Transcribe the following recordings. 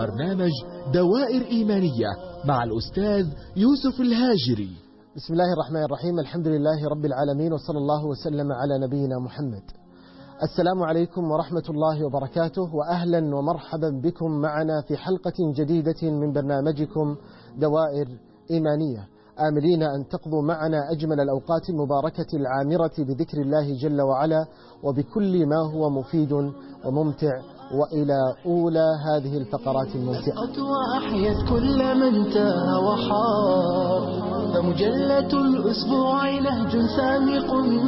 برنامج دوائر إيمانية مع الأستاذ يوسف الهاجري. بسم الله الرحمن الرحيم. الحمد لله رب العالمين، وصلى الله وسلم على نبينا محمد. السلام عليكم ورحمة الله وبركاته، وأهلا ومرحبا بكم معنا في حلقة جديدة من برنامجكم دوائر إيمانية، آملين أن تقضوا معنا أجمل الأوقات المباركة العامرة بذكر الله جل وعلا وبكل ما هو مفيد وممتع. وإلى أولى هذه الفقرات الممتعة. وأحيت كل من تاه وحار، فمجلة الأسبوع نهج سامق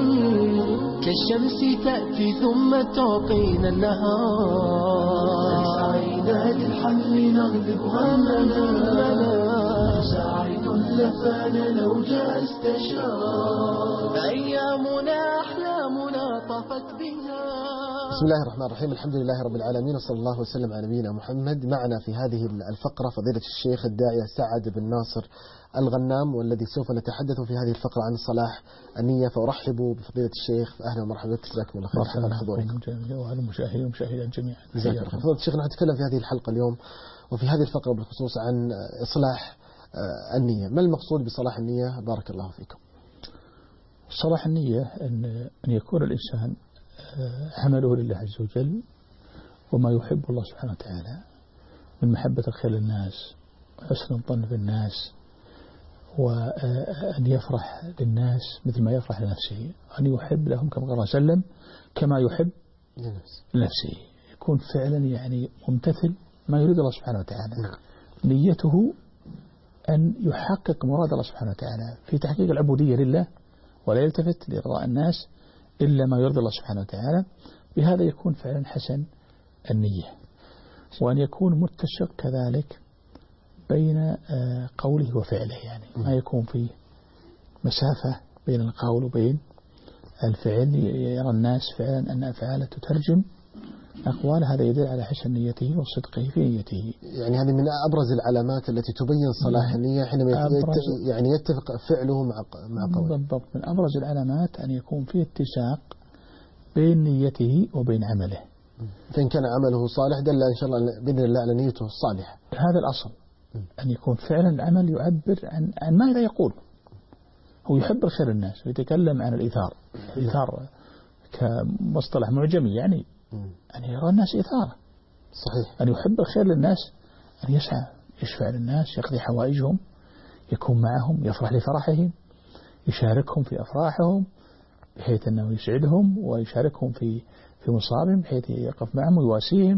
كالشمس تأتي ثم تعطينا النهار. سعيدات الحل نغلب همنا، ساعد لفانا لو جاء استشار، أيامنا أحلامنا طفت بها. بسم الله الرحمن الرحيم. الحمد لله رب العالمين، وصلى الله وسلم على نبينا محمد. معنا في هذه الفقرة فضيلة الشيخ الداعية سعد بن ناصر الغنام، والذي سوف نتحدث في هذه الفقرة عن صلاح النية. فأرحب بفضيلة الشيخ، أهلا ومرحبا بك، جزاكم الله خير. مرحبا بحضوركم وعلى المشاهدين والمشاهدات جميعا. جزاكم الله خير. فضيلة الشيخ، نتكلم في هذه الحلقة اليوم وفي هذه الفقرة بالخصوص عن إصلاح النية. ما المقصود بصلاح النية؟ بارك الله فيكم. صلاح النية أن يكون الإنسان عمله لله عز وجل وما يحب الله سبحانه وتعالى من محبة الخير للناس وحسن الظن بالناس، وأن يفرح للناس مثل ما يفرح لنفسه، أن يحب لهم كما قال وسلم كما يحب لنفسه. يكون فعلا يعني ممتثل ما يريد الله سبحانه وتعالى. نيته أن يحقق مراد الله سبحانه وتعالى في تحقيق العبودية لله، ولا يلتفت لإرضاء الناس إلا ما يرضي الله سبحانه وتعالى. بهذا يكون فعلا حسن النية. وأن يكون متسق كذلك بين قوله وفعله، يعني ما يكون في مسافة بين القول وبين الفعل. يرى الناس فعلا أن أفعاله تترجم أقوال، هذا يدل على حسن نيته وصدقه في نيته. يعني هذه من أبرز العلامات التي تبين صلاح النية، حينما يعني يتفق فعله مع قوله. بالضبط، من أبرز العلامات أن يكون فيه اتساق بين نيته وبين عمله. فإن كان عمله صالح دل إن شاء الله بإذن الله على نيته الصالحة. هذا الأصل، أن يكون فعلا العمل يعبر عن ماذا يقول. هو يحب الخير الناس ويتكلم عن الإيثار. الإيثار كمصطلح معجمي يعني أن يرى الناس إثارة. صحيح. أن يحب الخير للناس، أن يسعى يشفع للناس، يقضي حوائجهم، يكون معهم، يفرح لفرحهم، يشاركهم في أفراحهم بحيث أنه يسعدهم، ويشاركهم في مصابهم بحيث يقف معهم ويواسيهم،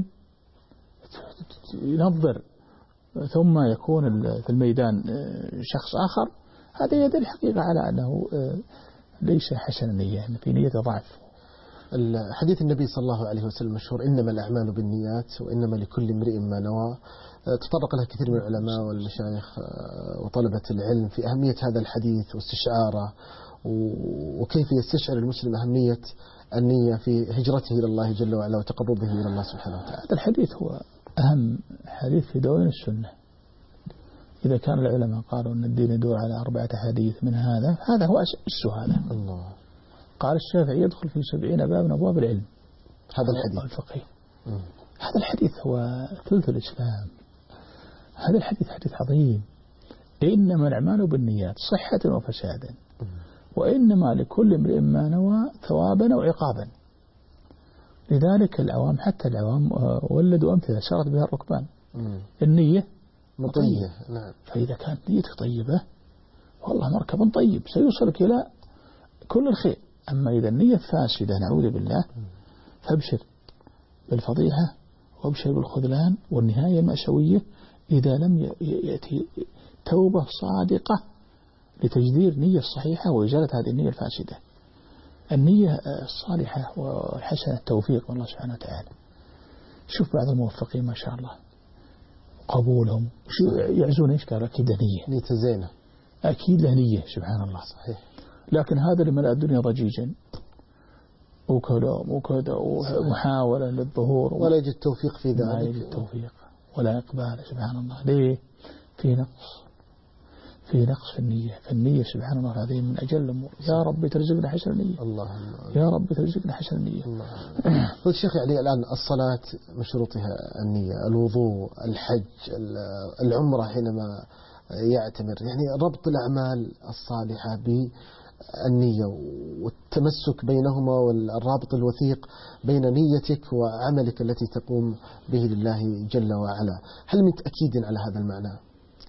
ينظر. ثم يكون في الميدان شخص آخر، هذا يدل حقيقة على أنه ليس حسن النية، يعني في نية ضعف. حديث النبي صلى الله عليه وسلم مشهور: إنما الأعمال بالنيات وإنما لكل امرئ ما نوى. تطرق له كثير من العلماء والمشايخ وطلبة العلم في أهمية هذا الحديث واستشعاره، وكيف يستشعر المسلم أهمية النية في هجرته إلى الله جل وعلا وتقربه إلى الله سبحانه وتعالى. هذا الحديث هو أهم حديث في دون السنة. إذا كان العلماء قالوا أن الدين يدور على 4 أحاديث من هذا هو أسس هذا. الله. قال الشافعي يدخل في 70 باب من أبواب العلم، هذا الحديث الفقه. هذا الحديث هو ثلث الإسلام. هذا الحديث حديث عظيم. إنما الأعمال بالنيات صحة وفسادا، وإنما لكل امرئ ما نوى ثوابا أو عقابا. لذلك العوام، حتى العوام ولدوا أمثلة سارت بها الركبان. النية مطية. نعم. فإذا كانت نيتك طيبة والله مركب طيب سيوصلك إلى كل الخير. أما إذا النية فاسدة نعوذ بالله فابشر بالفضيحة وابشر بالخذلان والنهاية المأساوية إذا لم يأتي توبة صادقة لتجدير نية الصحيحة وإزالة هذه النية الفاسدة. النية الصالحة والحسنة التوفيق من الله سبحانه وتعالى. شوف بعض الموفقين ما شاء الله قبولهم يعزون إيش؟ قال أكيد نية زينة، أكيد له نية. سبحان الله. صحيح. لكن هذا اللي ملأ الدنيا ضجيجا وكلام وكذا ومحاولة للظهور ولا يجد توفيق في ذلك، لا يجد توفيق ولا إقبال. سبحان الله. ليه؟ في نقص في نقص في النية. فالنية سبحان الله هذه من أجل الأمور. يا رب ترزقنا حسن النية، اللهم يا رب ترزقنا حسن النية. فضل الشيخ، يعني الآن الصلاة مشروطها النية، الوضوء، الحج، العمرة حينما يعتمر، يعني ربط الأعمال الصالحة بالنية والتمسك بينهما والرابط الوثيق بين نيتك وعملك التي تقوم به لله جل وعلا، هل متأكد على هذا المعنى؟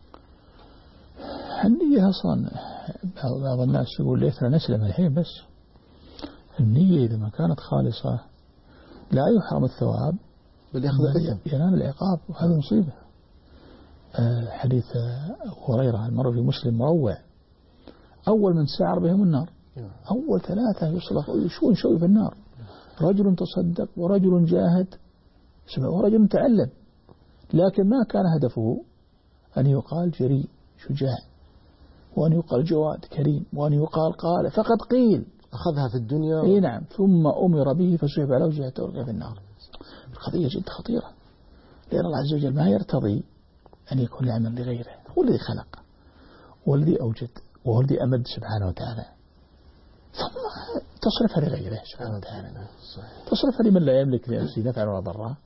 النية أصلا بعض الناس يقول ليتنا نسلم الحين، بس النية إذا ما كانت خالصة لا يحرم الثواب بل يأخذ الإثم، ينال العقاب، وهذا مصيبة. حديث أبو هريرة المر في مسلم مروع، أول من سعر بهم النار، أول 3 يصلحون شوي في النار، رجل تصدق ورجل جاهد ورجل تعلم، لكن ما كان هدفه أن يقال جريء شجاع، وأن يقال جواد كريم، وأن يقال قال، فقد قيل أخذها في الدنيا. إيه نعم، ثم أمر به فسحب على وجهه تلقى في النار. القضية جدا خطيرة، لأن الله عز وجل ما يرتضي أن يكون العمل لغيره، هو الذي خلق والذي أوجد وهو الذي أمد سبحانه وتعالى، ثم تصرفها لغيره سبحانه وتعالى، تصرفها لمن لا يملك لنفسه نفعا ولا ضرا،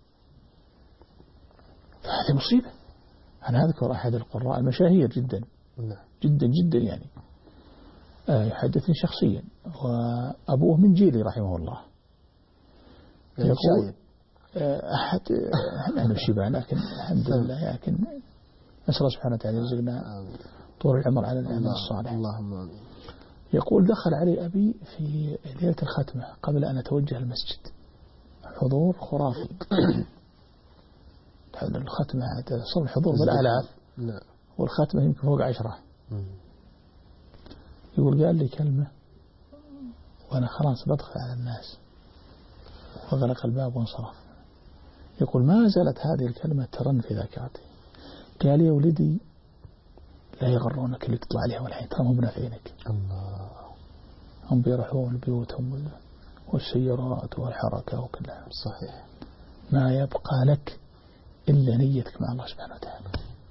فهذه مصيبة. أنا أذكر أحد القراء المشاهير جدا جدا جدا، يعني يحدثني شخصيا، وأبوه من جيلي رحمه الله، يقول أحد نحن الشباب، لكن الحمد لله، لكن نسأل الله سبحانه وتعالى يرزقنا طول العمر على الأعمال الصالحة. اللهم. يقول دخل علي أبي في ليلة الختمة قبل أن أتوجه المسجد، حضور خرافي. الختمة صار الحضور بالآلاف، والختمة يمكن فوق 10. يقول قال لي كلمة وأنا خلاص بدخل على الناس، وغلق الباب وانصرف. يقول ما زالت هذه الكلمة ترن في ذاكرتي. قال يا ولدي لا يغرونك اللي تطلع عليها والحين، ترى هم بنافعينك. الله. هم بيروحون بيوتهم والسيارات والحركة وكلها. صحيح. ما يبقى لك إلا نيتك مع الله سبحانه وتعالى.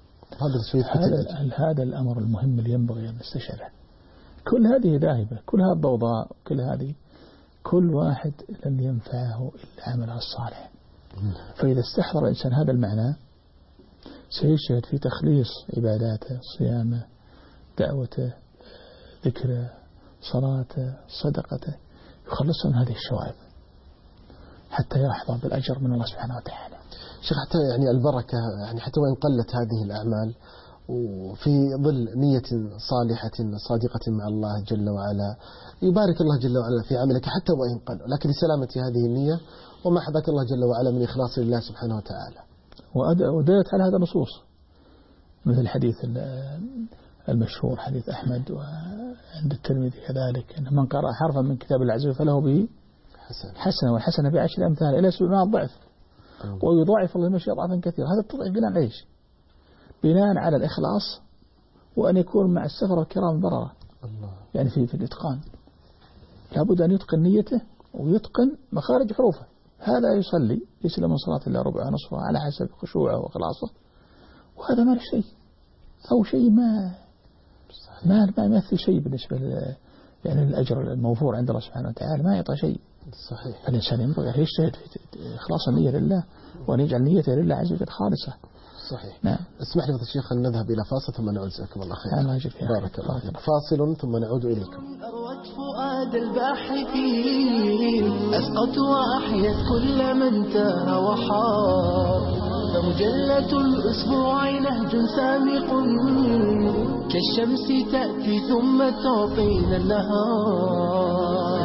هذا الأمر المهم اللي ينبغي أن نستشعره. كل هذه ذاهبة، كل هذه الضوضاء، كل هذه، كل واحد لن ينفعه إلا عمله الصالح. فإذا استحضر الإنسان هذا المعنى سيجتهد في تخليص عباداته، صيامه، دعوته، ذكره، صلاته، صدقته، يخلصها من هذه الشوائب حتى يحظى بالأجر من الله سبحانه وتعالى. شيخ، حتى يعني البركة، يعني حتى وإن قلت هذه الأعمال وفي ظل نية صالحة صادقة مع الله جل وعلا، يبارك الله جل وعلا في عملك حتى وإن قل، لكن لسلامة هذه النية وما حبك الله جل وعلا من إخلاص لله سبحانه وتعالى. ودلت على هذا النصوص، مثل الحديث المشهور حديث أحمد وعند الترمذي كذلك، أن من قرأ حرفا من كتاب الله عز وجل فله به حسنة، والحسنة ب10 أمثال إلى 700 ضعف، ويضاعف الله مشي ضعفا كثيرا. هذا التضعيف بناء على ايش؟ بناء على الإخلاص، وأن يكون مع السفر الكرام بررة. يعني في الإتقان لابد أن يتقن نيته ويتقن مخارج حروفه. هذا يصلي يسلم من صلاة إلا ربع نصفها على حسب خشوعه وإخلاصه، وهذا ما له شيء، أو شيء ما يمثل شيء بالنسبة يعني الأجر الموفور عند الله سبحانه وتعالى، ما يعطى شيء. صحيح. فالإنسان ينبغي أن يجتهد في إخلاص النية لله، وأن يجعل نيته لله عز وجل خالصة. صحيح. نعم. اسمح لي فضيلة الشيخ أن نذهب إلى فاصل ثم نعود. جزاكم الله خير. بارك الله فيك. فاصل ثم نعود إليكم. أروت فؤاد الباحثين، أسقط وأحيت كل من تاه وحار، فمجلة الأسبوع نهج سامق كالشمس تأتي ثم تعطينا النهار.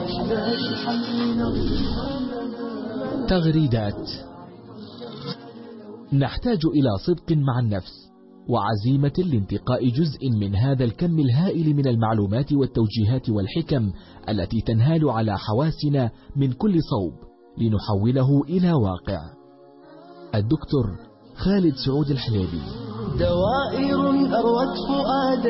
تغريدات. نحتاج إلى صدق مع النفس وعزيمة لانتقاء جزء من هذا الكم الهائل من المعلومات والتوجيهات والحكم التي تنهال على حواسنا من كل صوب لنحوله إلى واقع. الدكتور خالد سعود الحليبي. دوائر أروت فؤاد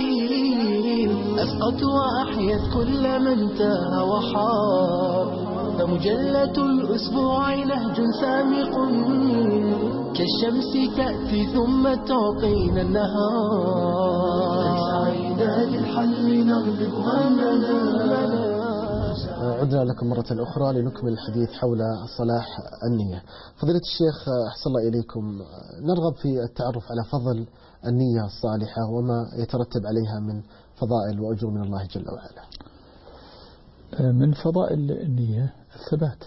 الباحثين، أسقط وأحيت كل من تاه وحار، فمجلة الأسبوع نهج سامق كالشمس تأتي ثم تعطينا النهار. سعينا للحل نغلب همنا. عدنا لكم مرة أخرى لنكمل الحديث حول صلاح النية. فضيلة الشيخ أحسن الله إليكم، نرغب في التعرف على فضل النية الصالحة وما يترتب عليها من فضائل وأجر من الله جل وعلا. من فضائل النية الثبات،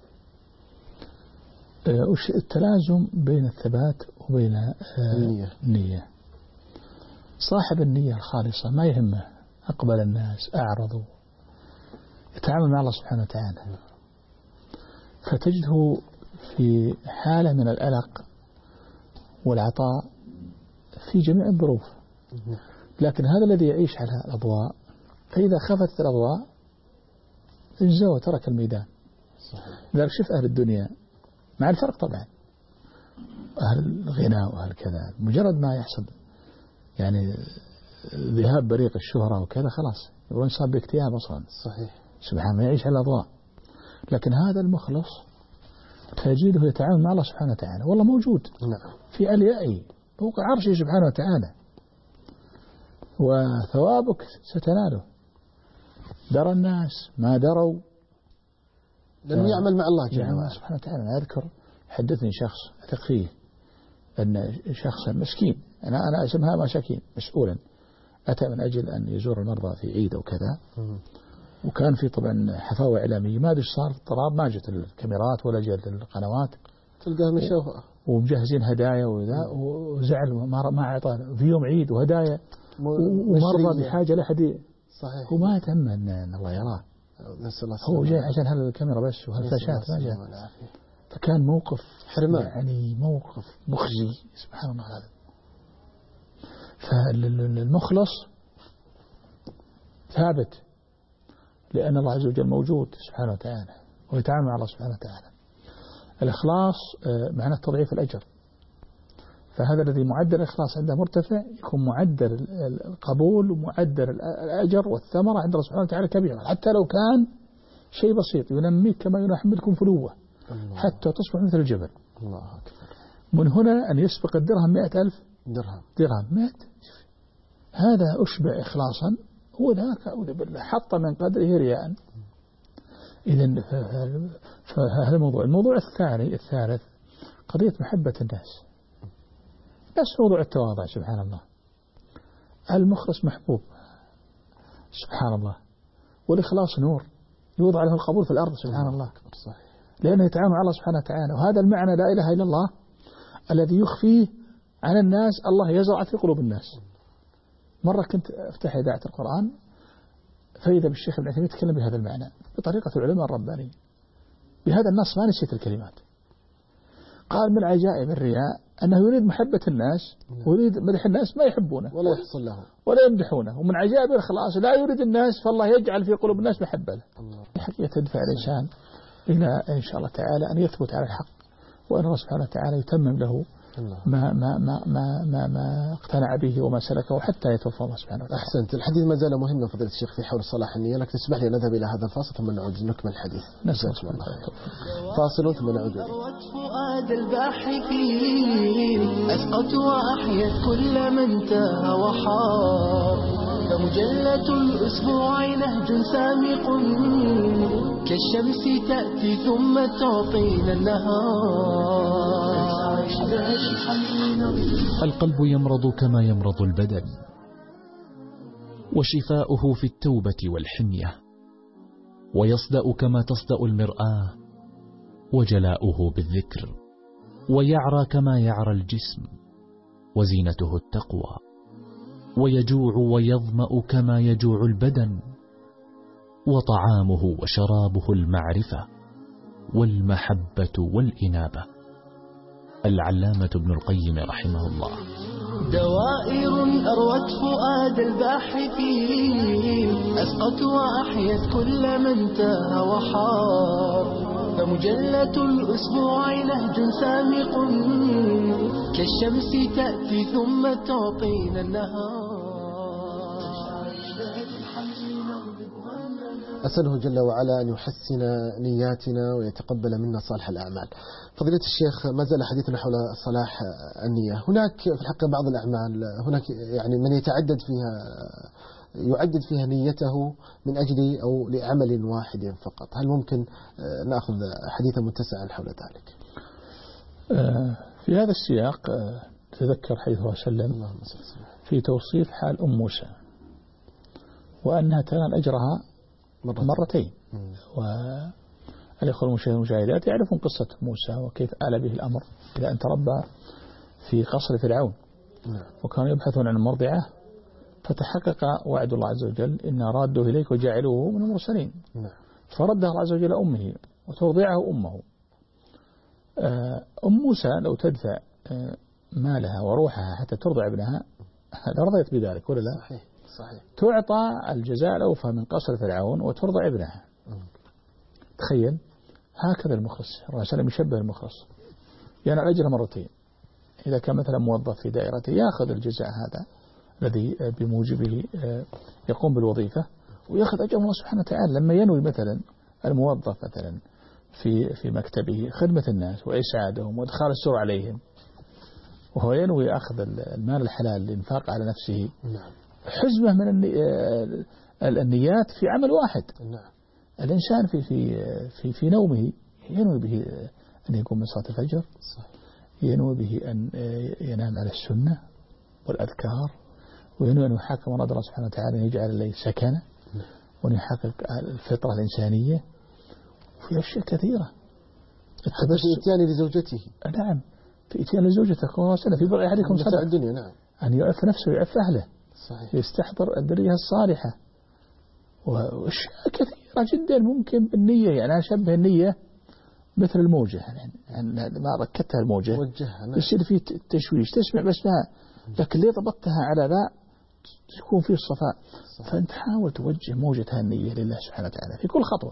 التلازم بين الثبات وبين النية. صاحب النية الخالصة ما يهمه أقبل الناس أعرضوا، يتعامل مع الله سبحانه وتعالى، فتجده في حالة من الألق والعطاء في جميع الظروف. لكن هذا الذي يعيش على الأضواء فإذا خفت الأضواء انزوى وترك الميدان. لذلك شوف أهل الدنيا مع الفرق طبعا، أهل الغناء وأهل كذا مجرد ما يحصل يعني ذهاب بريق الشهرة وكذا خلاص يقولون صاب باكتئاب أصلا. صحيح. سبحان الله يعيش على الأضواء. لكن هذا المخلص تجده يتعامل مع الله سبحانه وتعالى، والله موجود في أليائه فوق عرشه سبحانه وتعالى، وثوابك ستناله درى الناس ما دروا، لأنه يعمل مع الله جل وعلا سبحانه وتعالى. أنا أذكر حدثني شخص أثق فيه أن شخصا مسكين، أنا أسمها مساكين مسؤولا، أتى من أجل أن يزور المرضى في عيد أو كذا، وكان في طبعا حفاوة إعلامية، ما أدري صار اضطراب، ما جت الكاميرات ولا جت القنوات، تلقاه مشوه ومجهزين هدايا وذا، وزعل ما أعطاه في يوم عيد وهدايا ومرضى بحاجة لأحد. صحيح. وما يتم أن الله يراه، هو جاي عشان هالكاميرا بس وهالفلاشات ما جاء. فكان موقف حرمان، يعني موقف مخزي سبحان الله هذا. فالمخلص ثابت لأن الله عز وجل موجود سبحانه وتعالى ويتعامل مع الله سبحانه وتعالى. الإخلاص معناه تضعيف الأجر، فهذا الذي معدل الإخلاص عنده مرتفع يكون معدل القبول ومعدل الأجر والثمرة عند الله سبحانه وتعالى كبير، حتى لو كان شيء بسيط ينميك كما يحملكم فلوة حتى تصبح مثل الجبل. الله أكبر. من هنا أن يسبق الدرهم 100,000 درهم 100، هذا أشبع إخلاصا، هو ذاك حط من قدره رياء. إذن فهذا الموضوع الثالث قضية محبة الناس، نفس موضوع التواضع سبحان الله. المخلص محبوب سبحان الله، والإخلاص نور يوضع له القبول في الأرض سبحان الله، لأنه يتعامل مع الله سبحانه وتعالى. وهذا المعنى لا إله إلا الله الذي يخفيه عن الناس الله يزرع في قلوب الناس. مرة كنت أفتح إذاعة القرآن فإذا بالشيخ ابن عثيمين يتكلم بهذا المعنى بطريقة العلماء الربانيين بهذا النص، ما نسيت الكلمات. قال من عجائب الرياء أنه يريد محبة الناس ويريد مدح الناس ما يحبونه ولا يحصل له ولا يمدحونه. ومن عجائب الإخلاص لا يريد الناس فالله يجعل في قلوب الناس محبة له. الحقيقة تدفع الإنسان إلى إن شاء الله تعالى أن يثبت على الحق، وأن الله سبحانه وتعالى يتمم له ما اقتنع به وما سلكه حتى يتوفى الله سبحانه وتعالى. أحسنت. الحديث ما زال مهما فضيلة الشيخ في حول صلاح النية، لك تسمح لي أن نذهب إلى هذا الفاصل ثم نعود نكمل الحديث. نسأل الله فاصل ثم نعود. فؤاد الباحثين أسقط وأحيت كل من تاه وحار، فمجلة الأسبوع نهج سامق كالشمس تأتي ثم تعطينا النهار. القلب يمرض كما يمرض البدن، وشفاؤه في التوبة والحمية، ويصدأ كما تصدأ المرآة، وجلاؤه بالذكر، ويعرى كما يعرى الجسم، وزينته التقوى، ويجوع ويظمأ كما يجوع البدن، وطعامه وشرابه المعرفة والمحبة والإنابة. العلامة ابن القيم رحمه الله. دوائر أروت فؤاد الباحثين أسقط وأحيت كل من تاه وحار، فمجلة الأسبوع نهج سامق كالشمس تأتي ثم تعطينا النهار. أسأله جل وعلا أن يحسن نياتنا ويتقبل منا صالح الأعمال. فضيلة الشيخ، ما زال حديثنا حول صلاح النية. هناك في الحقيقة بعض الأعمال هناك يعني من يعدد فيها نيته من أجل أو لعمل واحد فقط. هل ممكن نأخذ حديثا متسعا حول ذلك؟ في هذا السياق تذكر حديث الله صلى الله عليه وسلم في توصيف حال أم موسى وأنها تنال أجرها مرتين. والإخوة المشاهدات يعرفون قصة موسى وكيف آل به الأمر إلى أن تربى في قصر فرعون، وكانوا يبحثون عن المرضعة، فتحقق وعد الله عز وجل إن راده إليك وجعلوه من المرسلين. فردها الله عز وجل أمه وترضعه أمه. أم موسى لو تدفع مالها وروحها حتى ترضع ابنها لرضيت بذلك ولا لا؟ صحيح. تعطى الجزاء الأوفى من قصر فرعون وترضع ابنها. تخيل، هكذا المخلص. الرسول صلى الله عليه وسلم يشبه المخلص ينال أجر مرتين. إذا كان مثلا موظف في دائرته يأخذ الجزاء هذا الذي بموجبه يقوم بالوظيفة، ويأخذ أجر الله سبحانه وتعالى لما ينوي مثلا الموظف مثلا في مكتبه خدمة الناس وإسعادهم وإدخال السرور عليهم، وهو ينوي أخذ المال الحلال للإنفاق على نفسه، حزمة من النيات في عمل واحد. الإنسان في نومه ينوي به أن يقوم من صلاة الفجر، ينوي به أن ينام على السنة والأذكار، وينوي أن يحقق مراد الله سبحانه وتعالى أن يجعل الليل سكنة، وأن يحقق الفطرة الإنسانية، وفي أشياء كثيرة. في إتيان لزوجته. نعم، في إتيان لزوجته في بضع أحدكم صدق الدنيا. نعم. أن يعف نفسه ويعف أهله. صحيح. يستحضر الذرية الصالحة، وأشياء كثيرة جدا ممكن بالنية. يعني أنا أشبه النية مثل الموجة، يعني ما ركبتها الموجة يصير فيه تشويش، تسمع بس ما، لكن ليه ضبطتها على ذا تكون فيه الصفاء. فأنت حاول توجه موجة النية لله سبحانه وتعالى في كل خطوة.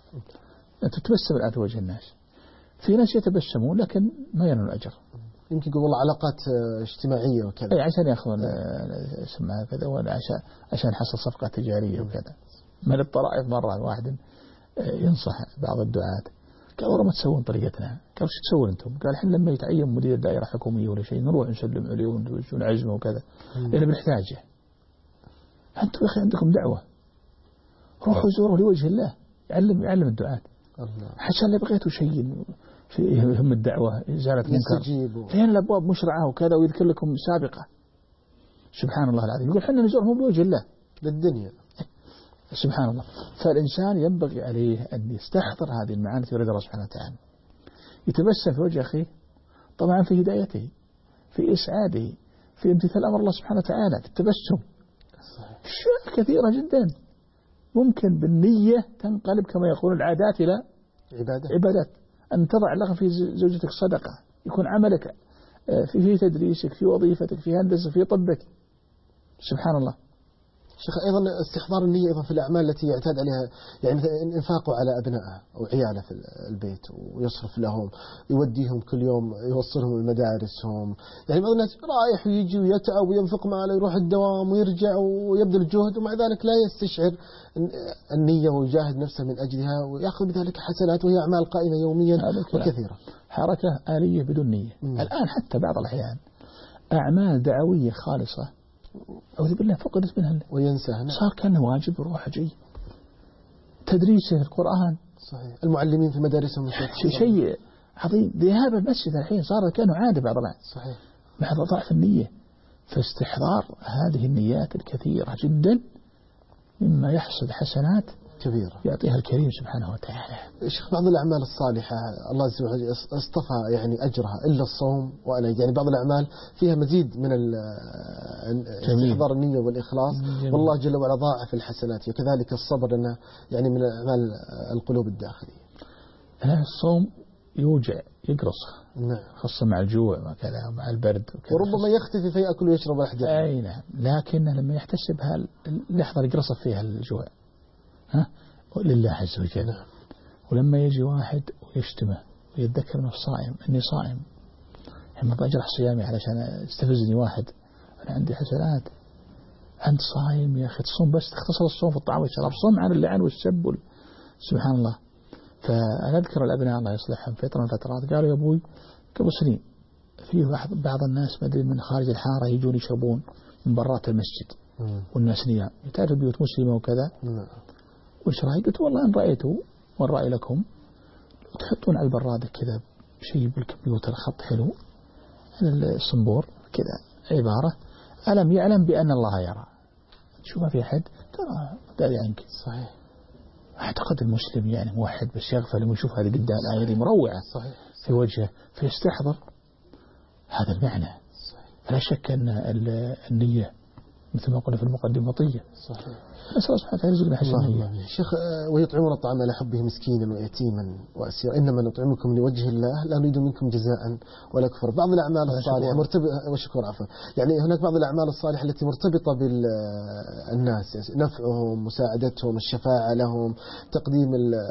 أنت تتبسم الآن في وجه الناس، في ناس يتبسمون لكن ما ينالون الأجر، يمكن يقول والله علاقات اجتماعية وكذا، أي عشان يأخذون اسمها كذا، ولا عشان يحصل صفقة تجارية وكذا. من الطرائف مرة واحد ينصح بعض الدعاة، قال والله ما تسوون طريقتنا. قال وش تسوون أنتم؟ قال إحنا لما يتعين مدير دائرة حكومية ولا شيء نروح نسلم عليه ونعزمه وكذا، لأنه بنحتاجه. أنتم يا أخي عندكم دعوة، روحوا زوروا لوجه الله، يعلم الدعاة. عشان اللي بغيتوا شيء في هم الدعوة إزالة منكر، لأن الأبواب مشرعة وكذا، ويذكر لكم سابقة. سبحان الله العظيم، يقول حنا نزورهم بوجه الله للدنيا. سبحان الله. فالإنسان ينبغي عليه أن يستحضر هذه المعاني في رضا الله سبحانه وتعالى، يتبسم في وجه أخيه، طبعا في هدايته، في إسعاده، في امتثال أمر الله سبحانه وتعالى، في التبسم. أشياء كثيرة جدا ممكن بالنية تنقلب كما يقول العادات إلى عبادات. أن تضع لك في زوجتك صدقة، يكون عملك في تدريسك، في وظيفتك، في هندسة، في طبك. سبحان الله. شيخ، أيضا استحضار النية أيضا في الأعمال التي يعتاد عليها، يعني مثلا إنفاقه على أبنائه أو عياله في البيت، ويصرف لهم، يوديهم كل يوم، يوصلهم لمدارسهم. يعني بعض الناس رايح ويجي ويتعب وينفق ماله، يروح الدوام ويرجع ويبذل جهد، ومع ذلك لا يستشعر النية ويجاهد نفسه من أجلها، ويأخذ بذلك حسنات، وهي أعمال قائمة يوميا وكثيرة. حركة آلية بدون نية. الآن حتى بعض الأحيان أعمال دعوية خالصة أعوذ بالله فقدت منها وينساها، صار كأنه واجب يروح جاي. تدريسه القرآن، صحيح، المعلمين في مدارسهم شيء عظيم. ذهاب المسجد الحين صار كأنه عادة بعض الآن، صحيح، مع ضعف النية. فاستحضار هذه النيات الكثيرة جدا مما يحصد حسنات كبيرة يعطيها الكريم سبحانه وتعالى. شيخ، بعض الأعمال الصالحة الله عز وجل اصطفى يعني أجرها إلا الصوم، وأنا يعني بعض الأعمال فيها مزيد من استحضار النية والإخلاص، والله جل وعلا ضاعف الحسنات. وكذلك الصبر لنا يعني من أعمال القلوب الداخلية. الصوم يوجع يقرص، خاصة مع الجوع وكذا ومع البرد وكذا، وربما يختفي فيأكل ويشرب الأحجار. أي نعم، لكن لما يحتسب اللحظة اللي يقرص فيها الجوع لله عز وجل. ولما يجي واحد ويشتمه ويتذكر انه صائم، اني صائم، يعني ما بجرح صيامي علشان استفزني واحد، انا عندي حسنات أنت صايم يا أخي تصوم بس تختصر الصوم في الطعام والشراب، صوم عن اللعن والسب سبحان الله. فأنا أذكر الأبناء الله يصلحهم فترة من فترات قالوا يا أبوي قبل سنين فيه بعض الناس ما أدري من خارج الحارة يجون يشربون من برات المسجد والناس نيام، تعرف بيوت مسلمة وكذا وش رأيك؟ قلت والله إن رأيته والرأي لكم تحطون على البرادة كذا شيء بالكمبيوتر خط حلو الصنبور كذا عبارة ألم يعلم بأن الله يرى، شو ما في أحد ترى داري عنك. صحيح. أعتقد المسلم يعني موحد بس يغفل لما يشوف هذه قدام الآية دي مروعة صحيح في وجهه فيستحضر هذا المعنى. صحيح. فلا شك أن النية مثل ما قلنا في المقدمة طية. صحيح. نسأل الله سبحانه وتعالى يرزقنا حسن النية. شيخ ويطعمون الطعام على حبه مسكينا ويتيما وأسيرا إنما نطعمكم لوجه الله لا نريد منكم جزاء ولا كفر. بعض الأعمال الصالحة مرتبطة وشكر عفوا يعني هناك بعض الأعمال الصالحة التي مرتبطة بالناس يعني نفعهم مساعدتهم الشفاعة لهم تقديم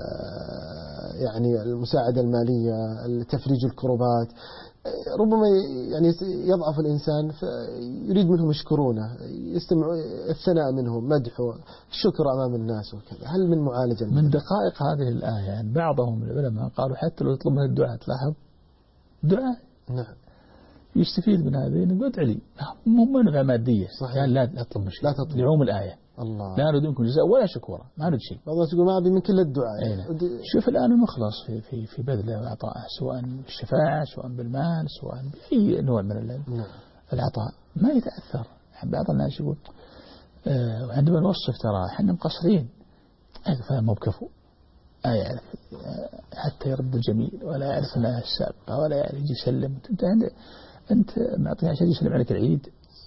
يعني المساعدة المالية تفريج الكربات. ربما يعني يضعف الإنسان فيريد منهم يشكرونه يستمع الثناء منهم مدحه الشكر أمام الناس وكذا. هل من معالجة من دقائق هذه الآية يعني بعضهم العلماء قالوا حتى لو يطلب من الدعاء تلاحظ دعاء نعم يستفيد من هذه نقول ادعي لي مو منفعة مادية يعني لا تطلب شيء لا تطلب لعوم الآية الله لا نريد منكم جزاء ولا شكورا ما نريد شيء. بعض تقول ما أبي من كل الدعاء يعني. شوف الآن المخلص في بذله وعطائه سواء بالشفاعة سواء بالمال سواء بأي نوع من العطاء ما يتأثر. بعض الناس يقول عندما نوصف ترى احنا مقصرين هذا مو بكفو يعرف حتى يرد الجميل ولا يعرف انها السابقة ولا يعرف يجي يسلم. انت معطيه عشان يسلم عليك العيد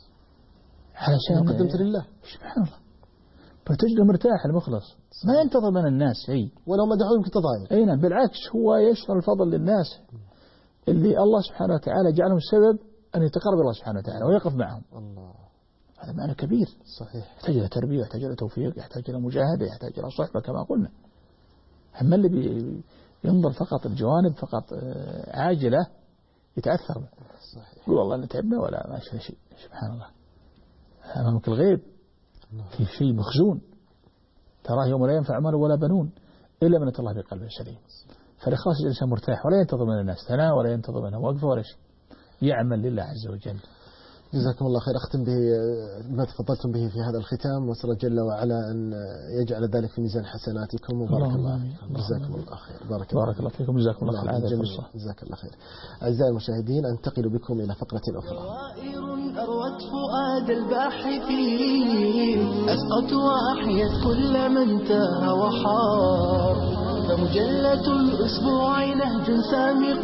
علشان قدمت لله سبحان الله فتجده مرتاح المخلص ما ينتظر من الناس شيء ولو مدحوا يمكن تضايق. اي نعم بالعكس هو يشعر الفضل للناس اللي الله سبحانه وتعالى جعلهم السبب أن يتقرب الله سبحانه وتعالى ويقف معهم. الله هذا معنى كبير صحيح يحتاج إلى تربية يحتاج إلى توفيق يحتاج إلى مجاهدة يحتاج إلى صحبة كما قلنا. أما اللي ينظر فقط الجوانب فقط عاجلة يتأثر صحيح يقول والله أنا تعبنا ولا ما شفنا شيء. سبحان الله أمامك الغيب في شيء مخزون تراه يوم لا ينفع مال ولا بنون إلا من أتى الله بقلب سليم. فالإخلاص الإنسان مرتاح ولا ينتظر من الناس ثناء ولا ينتظر منهم وقفة ولا شيء يعمل لله عز وجل. جزاكم الله خير. أختم به ما تفضلتم به في هذا الختام وأسأل جل وعلا أن يجعل ذلك في ميزان حسناتكم وبارك الله فيكم. جزاكم الله خير. بارك الله فيكم. جزاكم الله خير. جزاك الله خير. أعزائي المشاهدين أنتقل بكم إلى فقرة أخرى. دوائر أروت فؤاد الباحثين أسقط وأحيت كل من تاه وحار فمجلة الأسبوع نهج سامق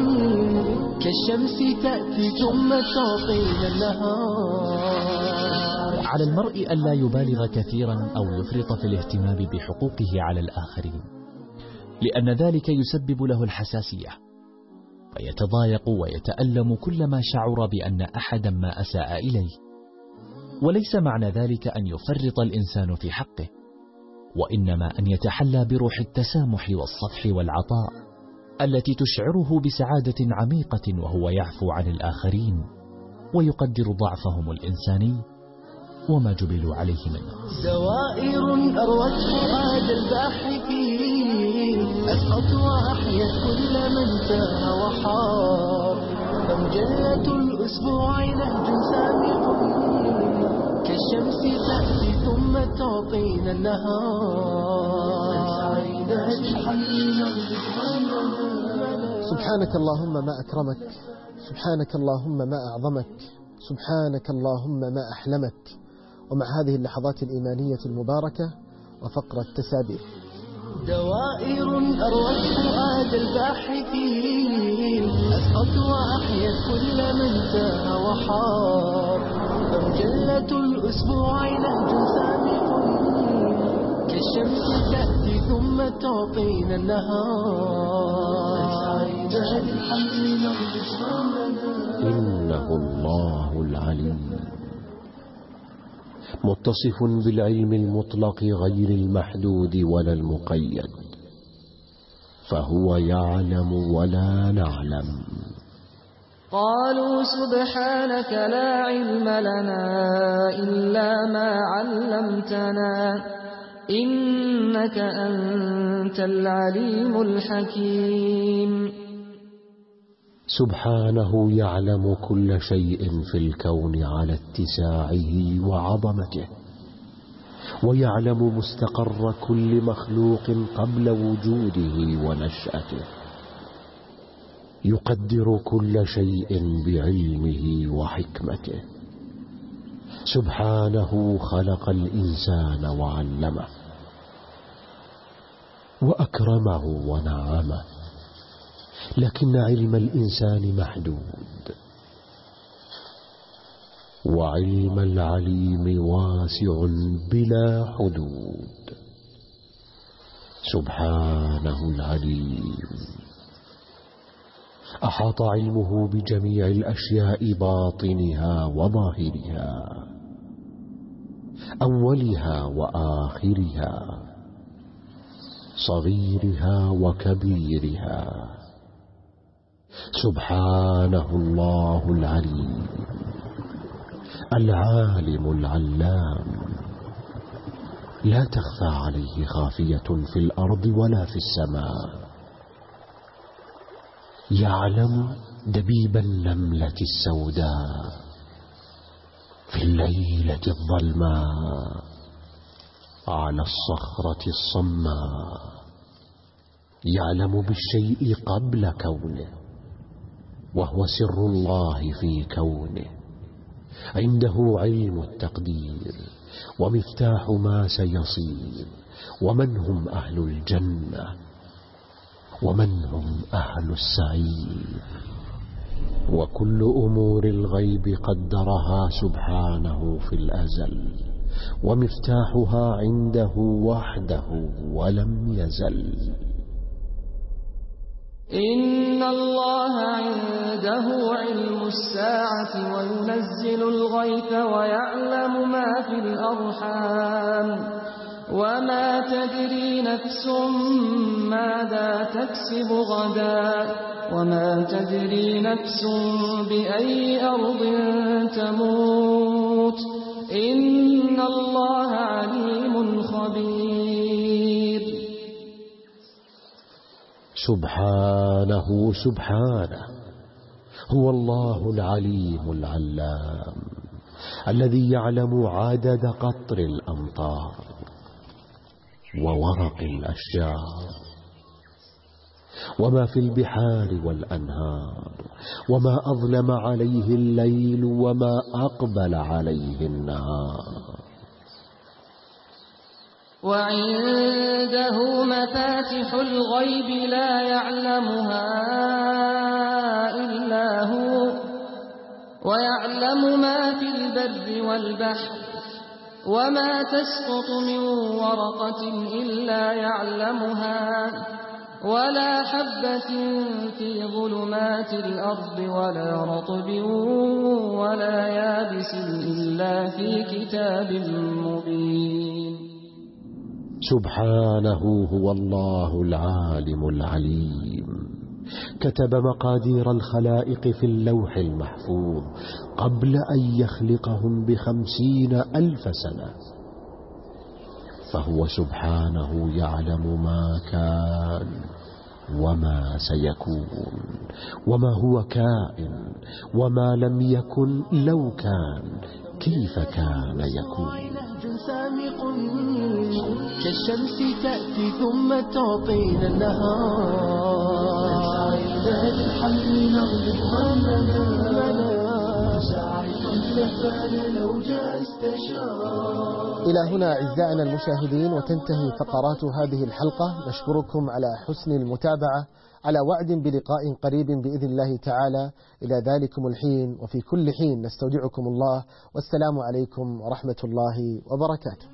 كالشمس تأتي ثم تعطينا النهار. على المرء ألا يبالغ كثيرا أو يفرط في الاهتمام بحقوقه على الآخرين لأن ذلك يسبب له الحساسية فيتضايق ويتألم كلما شعر بأن أحدا ما أساء إليه. وليس معنى ذلك أن يفرط الإنسان في حقه وإنما أن يتحلى بروح التسامح والصفح والعطاء التي تشعره بسعادة عميقة وهو يعفو عن الآخرين ويقدر ضعفهم الإنساني وما جبلوا عليه من نقص. دوائر أروت فؤاد الباحثين أسقط وأحيت كل من تاه وحار فمجلة الأسبوع نهج سامق كالشمس تأتي ثم تعطينا النهار. سبحانك اللهم ما أكرمك سبحانك اللهم ما أعظمك سبحانك اللهم ما أحلمك. ومع هذه اللحظات الإيمانية المباركة وفقرة تسابيح. دوائر أروت فؤاد الباحثين أسقط وأحيت كل من تاه وحار فمجلة الأسبوع نهج سامق كالشمس تأتي ثم تعطينا النهار. إنه الله العليم متصف بالعلم المطلق غير المحدود ولا المقيد فهو يعلم ولا نعلم قالوا سبحانك لا علم لنا إلا ما علمتنا إنك أنت العليم الحكيم. سبحانه يعلم كل شيء في الكون على اتساعه وعظمته، ويعلم مستقر كل مخلوق قبل وجوده ونشأته، يقدر كل شيء بعلمه وحكمته. سبحانه خلق الإنسان وعلمه وأكرمه ونعمه، لكن علم الإنسان محدود، وعلم العليم واسع بلا حدود. سبحانه العليم، أحاط علمه بجميع الأشياء باطنها وظاهرها، أولها وآخرها، صغيرها وكبيرها. سبحانه الله العليم العالم العلام، لا تخفى عليه خافية في الأرض ولا في السماء. يعلم دبيب النملة السوداء في الليلة الظلماء على الصخرة الصماء. يعلم بالشيء قبل كونه، وهو سر الله في كونه. عنده علم التقدير ومفتاح ما سيصير، ومن هم أهل الجنة ومن هم أهل السعير. وكل أمور الغيب قدرها سبحانه في الأزل، ومفتاحها عنده وحده ولم يزل. إن الله عنده علم الساعة وينزل الغيث ويعلم ما في الأرحام وما تدري نفس ماذا تكسب غدا وما تدري نفس بأي أرض تموت إن الله عليم خبير. سبحانه هو الله العليم العلام، الذي يعلم عدد قطر الأمطار وورق الأشجار، وما في البحار والأنهار، وما أظلم عليه الليل وما أقبل عليه النهار. وعنده مفاتح الغيب لا يعلمها إلا هو ويعلم ما في البر والبحر وما تسقط من ورقة إلا يعلمها ولا حبة في ظلمات الأرض ولا رطب ولا يابس إلا في كتاب مبين. سبحانه هو الله العالم العليم، كتب مقادير الخلائق في اللوح المحفوظ قبل أن يخلقهم ب50,000 سنة، فهو سبحانه يعلم ما كان وما سيكون وما هو كائن وما لم يكن لو كان كيف كان يكون. كالشمس تأتي ثم تعطينا النهار الحمد نغلب لو جاء استشار. إلى هنا أعزائنا المشاهدين وتنتهي فقرات هذه الحلقة. نشكركم على حسن المتابعة، على وعد بلقاء قريب بإذن الله تعالى. إلى ذلكم الحين وفي كل حين نستودعكم الله، والسلام عليكم ورحمة الله وبركاته.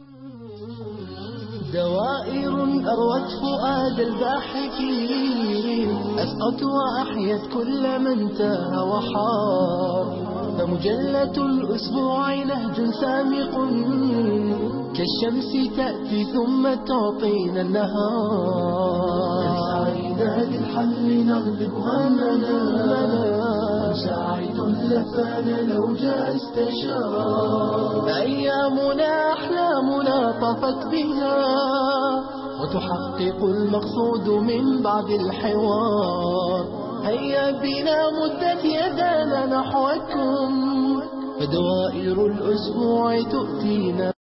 دوائر أروت فؤاد الباحثين، أسقط وأحيت كل من تاه وحار. فمجلة الأسبوع نهج سامق، كالشمس تأتي ثم تعطينا النهار. نسعى للحل نغلب همنا ساعد لفانا لو جاء استشار. أيامنا أحلامنا طفت بها وتحقق المقصود من بعد الحوار. هيا بنا مدت يدانا نحوكم فدوائر الأسبوع تؤتينا